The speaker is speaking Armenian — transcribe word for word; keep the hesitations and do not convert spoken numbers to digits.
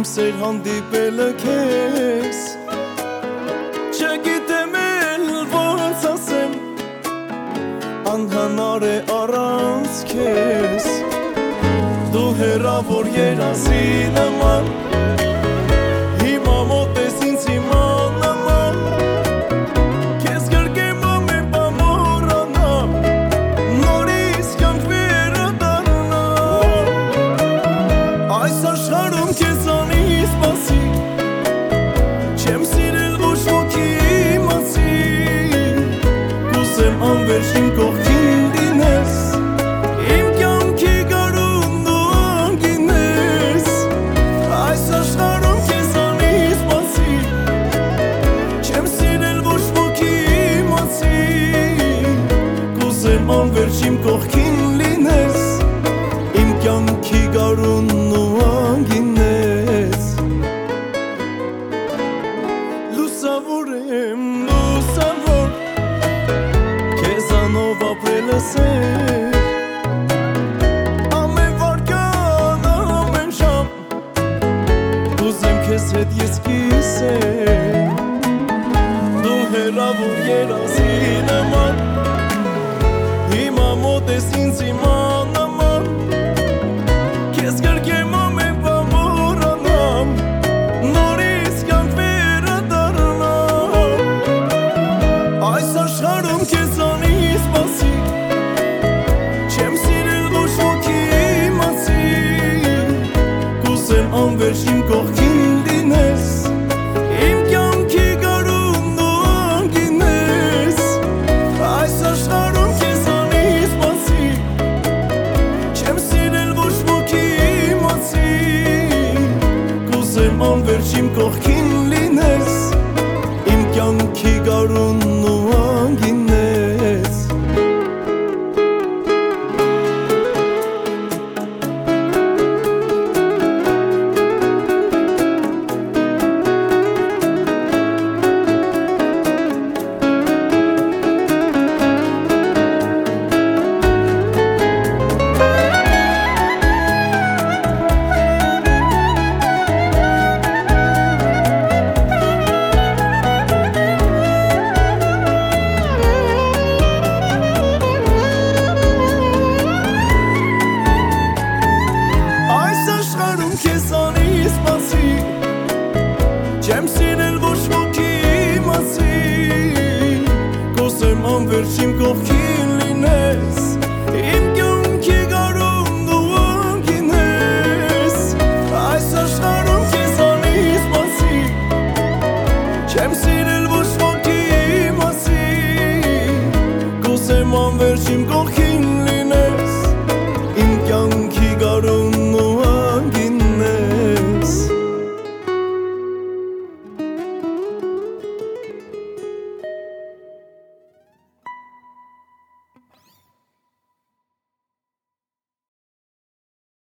իմ սեր հանդիպելը քեզ Չգիտեմ էլ ոնց ասեմ Անհնար է առանց քեզ Դու հեռավոր երազի նման Հիմա մոտ ես ինձ հիմա նման Քեզ գրկեմ ամեն բան մոռանամ Նորից կյանք վերադառնա Այս աշխարհում քեզանից բացի Չեմ սիրել ոչ ոքի մասին Կուզեմ անվերջ իմ կողքին լինես Իմ կյանքի գարուն դու անգինես Այս աշխարհում քեզանից բացի Չեմ սիրել ոչ ոքի մասին Կուզեմ անվերջ իմ կողքին լինես Իմ կյանքի գարուն ու անգինես Լուսավոր եմ, լուսավոր Քեզանով ապրելս է Ամեն վարկան, ամեն ժամ Կուզեմ քեզ հետ ես կիսեմ Դու հեռավոր երազի նման Հիմա մոտ ես ինձ հիմա նման Քեզ գրկեմ ամեն բան մոռանամ Նորից կյանք վերադառնա Այս աշխարհում քեզանից բացի Չեմ սիրել ոչ ոքի մասին Կուզեմ անվերջ իմ կողքին լինես Իմ կյանքի գարուն դու անգինես Այս աշխարհում քեզանից բացի Չեմ սիրել ոչ ոքի մասին Կուզեմ անվերջ իմ կողքին լինես Իմ կյանքի գարուն ու անգինես Այս աշխարհում քեզանից բացի Չեմ սիրել ոչ ոքի մասին Կուզեմ անվերջ իմ